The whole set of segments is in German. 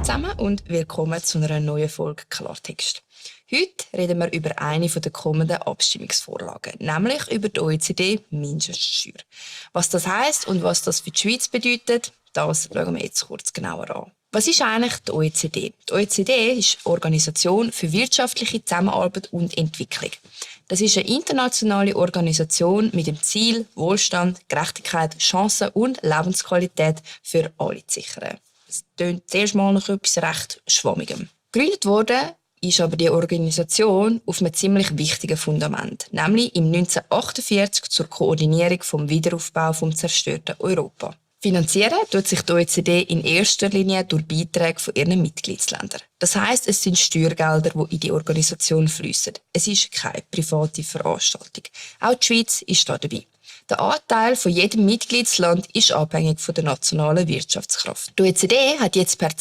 zusammen und willkommen zu einer neuen Folge Klartext. Heute reden wir über eine der kommenden Abstimmungsvorlagen, nämlich über die OECD-Mindeststeuer. Was das heisst und was das für die Schweiz bedeutet, das schauen wir jetzt kurz genauer an. Was ist eigentlich die OECD? Die OECD ist die Organisation für wirtschaftliche Zusammenarbeit und Entwicklung. Das ist eine internationale Organisation mit dem Ziel, Wohlstand, Gerechtigkeit, Chancen und Lebensqualität für alle zu sichern. Es klingt zuerst mal nach etwas recht Schwammigem. Gegründet wurde ist aber die Organisation auf einem ziemlich wichtigen Fundament, nämlich im 1948 zur Koordinierung vom Wiederaufbau vom zerstörten Europa. Finanzieren tut sich die OECD in erster Linie durch Beiträge von ihren Mitgliedsländern. Das heisst, es sind Steuergelder, die in die Organisation fließen. Es ist keine private Veranstaltung. Auch die Schweiz ist da dabei. Der Anteil von jedem Mitgliedsland ist abhängig von der nationalen Wirtschaftskraft. Die OECD hat jetzt per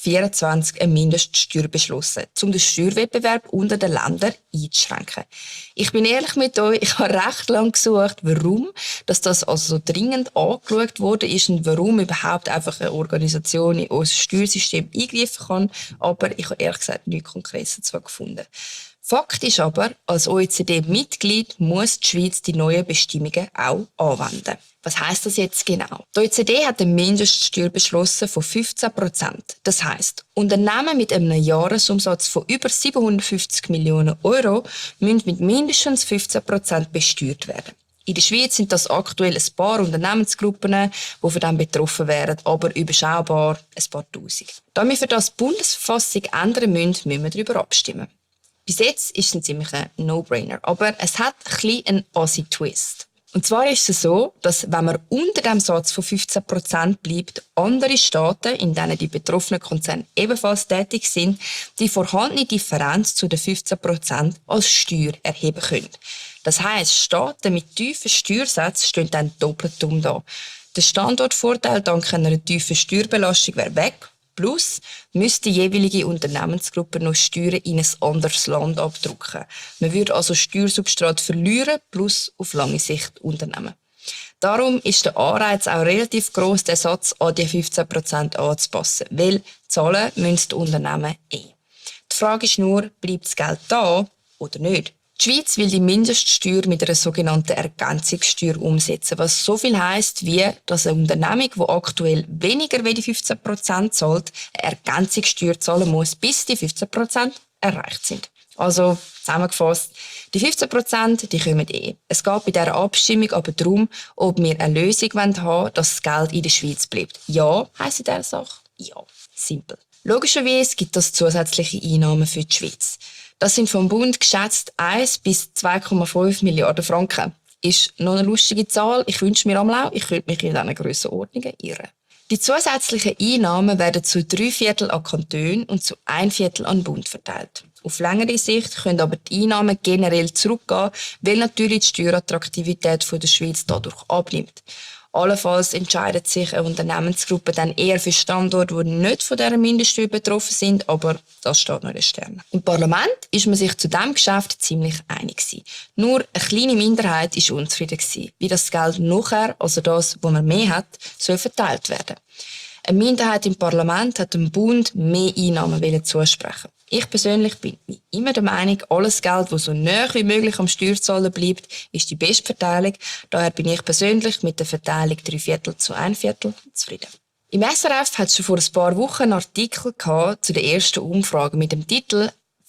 2024 eine Mindeststeuer beschlossen, um den Steuerwettbewerb unter den Ländern einzuschränken. Ich bin ehrlich mit euch, ich habe recht lange gesucht, warum das also so dringend angeschaut wurde ist und warum überhaupt einfach eine Organisation in unser Steuersystem eingreifen kann. Aber ich habe ehrlich gesagt nichts Konkretes dazu gefunden. Fakt ist aber, als OECD-Mitglied muss die Schweiz die neuen Bestimmungen auch anwenden. Was heisst das jetzt genau? Die OECD hat eine Mindeststeuer beschlossen von 15%. Das heisst, Unternehmen mit einem Jahresumsatz von über 750 Millionen Euro müssen mit mindestens 15% besteuert werden. In der Schweiz sind das aktuell ein paar Unternehmensgruppen, die von dem betroffen wären, aber überschaubar ein paar Tausend. Da wir für das die Bundesverfassung ändern müssen wir darüber abstimmen. Bis jetzt ist es ein ziemlicher No-Brainer, aber es hat ein bisschen einen Aussie-Twist. Und zwar ist es so, dass wenn man unter dem Satz von 15% bleibt, andere Staaten, in denen die betroffenen Konzerne ebenfalls tätig sind, die vorhandene Differenz zu den 15% als Steuer erheben können. Das heisst, Staaten mit tiefen Steuersätzen stehen dann doppelt dumm da. Der Standortvorteil dank einer tiefen Steuerbelastung wäre weg. Plus müsste die jeweilige Unternehmensgruppe noch Steuern in ein anderes Land abdrücken. Man würde also Steuersubstrat verlieren, plus auf lange Sicht Unternehmen. Darum ist der Anreiz auch relativ gross, den Satz an die 15% anzupassen, weil zahlen müssen die Unternehmen eh. Die Frage ist nur, bleibt das Geld da oder nicht? Die Schweiz will die Mindeststeuer mit einer sogenannten Ergänzungssteuer umsetzen, was so viel heisst, wie, dass eine Unternehmung, die aktuell weniger wie die 15% zahlt, eine Ergänzungssteuer zahlen muss, bis die 15% erreicht sind. Also, zusammengefasst, die 15% die kommen eh. Es geht bei dieser Abstimmung aber darum, ob wir eine Lösung haben wollen, dass das Geld in der Schweiz bleibt. Ja, heisst in dieser Sache? Ja. Simpel. Logischerweise gibt es zusätzliche Einnahmen für die Schweiz. Das sind vom Bund geschätzt 1 bis 2,5 Milliarden Franken. Ist noch eine lustige Zahl. Ich wünsche mir einmal auch, ich könnte mich in diesen Grössenordnungen irren. Die zusätzlichen Einnahmen werden zu 3/4 an Kantone und zu 1/4 an den Bund verteilt. Auf längere Sicht können aber die Einnahmen generell zurückgehen, weil natürlich die Steuerattraktivität der Schweiz dadurch abnimmt. Allenfalls entscheidet sich eine Unternehmensgruppe dann eher für Standorte, die nicht von dieser Mindeststeuer betroffen sind, aber das steht noch in den Sternen. Im Parlament ist man sich zu diesem Geschäft ziemlich einig gewesen. Nur eine kleine Minderheit war unzufrieden gewesen, wie das Geld nachher, also das, was man mehr hat, soll verteilt werden. Eine Minderheit im Parlament hat dem Bund mehr Einnahmen zusprechen. Ich persönlich bin wie immer der Meinung, alles Geld, das so nahe wie möglich am Steuerzahler bleibt, ist die beste Verteilung. Daher bin ich persönlich mit der Verteilung 3/4 zu 1/4 zufrieden. Im SRF hat es schon vor ein paar Wochen einen Artikel zu der ersten Umfrage mit dem Titel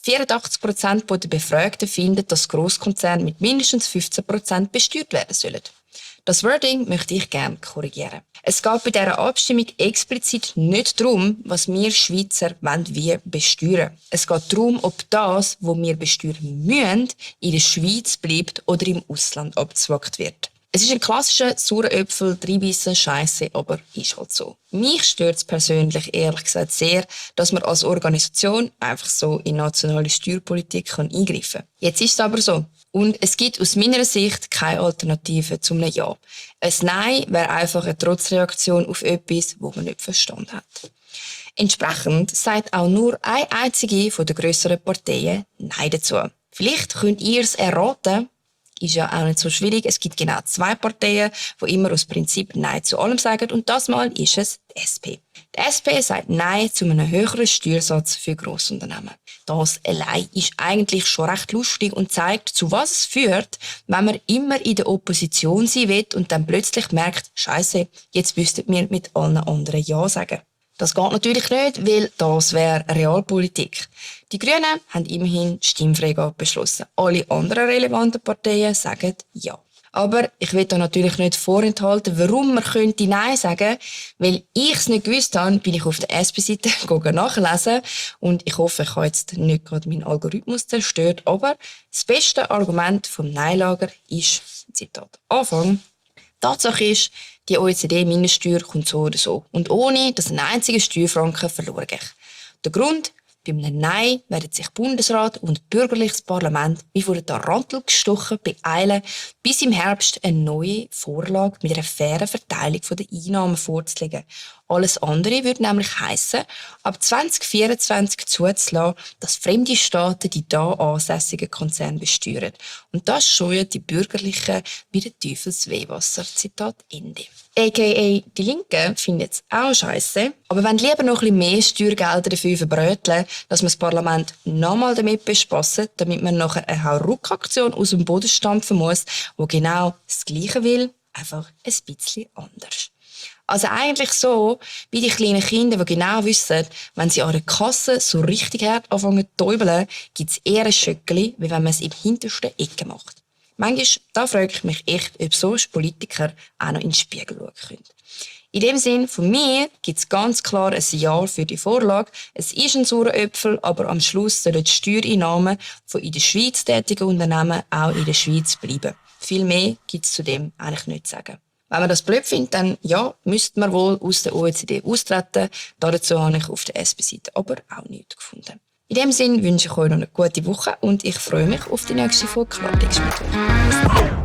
84% der Befragten finden, dass Grosskonzerne mit mindestens 15% besteuert werden sollen. Das Wording möchte ich gerne korrigieren. Es geht bei dieser Abstimmung explizit nicht darum, was wir Schweizer wie besteuern. Es geht darum, ob das, was wir besteuern müssen, in der Schweiz bleibt oder im Ausland abgezwackt wird. Es ist ein klassischer saurer Äpfel, reinbeissen, scheisse, aber ist halt so. Mich stört es persönlich ehrlich gesagt sehr, dass man als Organisation einfach so in nationale Steuerpolitik eingreifen kann. Jetzt ist es aber so. Und es gibt aus meiner Sicht keine Alternative zum Ja. Ein Nein wäre einfach eine Trotzreaktion auf etwas, das man nicht verstanden hat. Entsprechend sagt auch nur eine einzige von den grösseren Parteien Nein dazu. Vielleicht könnt ihr es erraten. ist ja auch nicht so schwierig. Es gibt genau 2 Parteien, die immer aus Prinzip Nein zu allem sagen. Und das Mal ist es die SP. Die SP sagt Nein zu einem höheren Steuersatz für Grossunternehmen. Das allein ist eigentlich schon recht lustig und zeigt, zu was es führt, wenn man immer in der Opposition sein will und dann plötzlich merkt, Scheiße, jetzt müsstet wir mit allen anderen Ja sagen. Das geht natürlich nicht, weil das wäre Realpolitik. Die Grünen haben immerhin die Stimmfreigabe beschlossen. Alle anderen relevanten Parteien sagen Ja. Aber ich will da natürlich nicht vorenthalten, warum man könnte Nein sagen. Weil ich es nicht gewusst habe, bin ich auf der SP-Seite nachlesen. Und ich hoffe, ich habe jetzt nicht gerade meinen Algorithmus zerstört. Aber das beste Argument vom Nein-Lager ist, Zitat Anfang, Tatsache ist, die OECD-Mindeststeuer kommt so oder so. Und ohne, dass ein einziger Steuerfranken verloren geht. Der Grund? Bei einem Nein werden sich Bundesrat und bürgerliches Parlament wie vor der Tarantel gestochen beeilen, bis im Herbst eine neue Vorlage mit einer fairen Verteilung der Einnahmen vorzulegen. Alles andere würde nämlich heissen, ab 2024 zuzulassen, dass fremde Staaten die da ansässigen Konzerne besteuern. Und das scheuen die Bürgerlichen wie der Teufels Weihwasser. Zitat Ende. A.k.a. die Linken finden es auch scheisse, aber wollen lieber noch ein bisschen mehr Steuergelder dafür verbröteln, dass man das Parlament nochmal damit bespassen, damit man nachher eine Hauruck-Aktion aus dem Boden stampfen muss, die genau das Gleiche will, einfach ein bisschen anders. Also eigentlich so, wie die kleinen Kinder, die genau wissen, wenn sie an der Kasse so richtig hart anfangen zu täubeln, gibt es eher ein Schöckeli, wie wenn man es im hintersten Ecke macht. Manchmal, da frage ich mich echt, ob so Politiker auch noch in den Spiegel schauen können. In dem Sinn, von mir gibt es ganz klar ein Ja für die Vorlage. Es ist ein saurer Äpfel, aber am Schluss sollen die Steuereinnahmen von in der Schweiz tätigen Unternehmen auch in der Schweiz bleiben. Viel mehr gibt es zu dem eigentlich nicht zu sagen. Wenn man das blöd findet, dann ja, müsste man wohl aus der OECD austreten. Dazu habe ich auf der SP-Seite aber auch nichts gefunden. In dem Sinn wünsche ich euch noch eine gute Woche und ich freue mich auf die nächste Folge Klartext mit euch.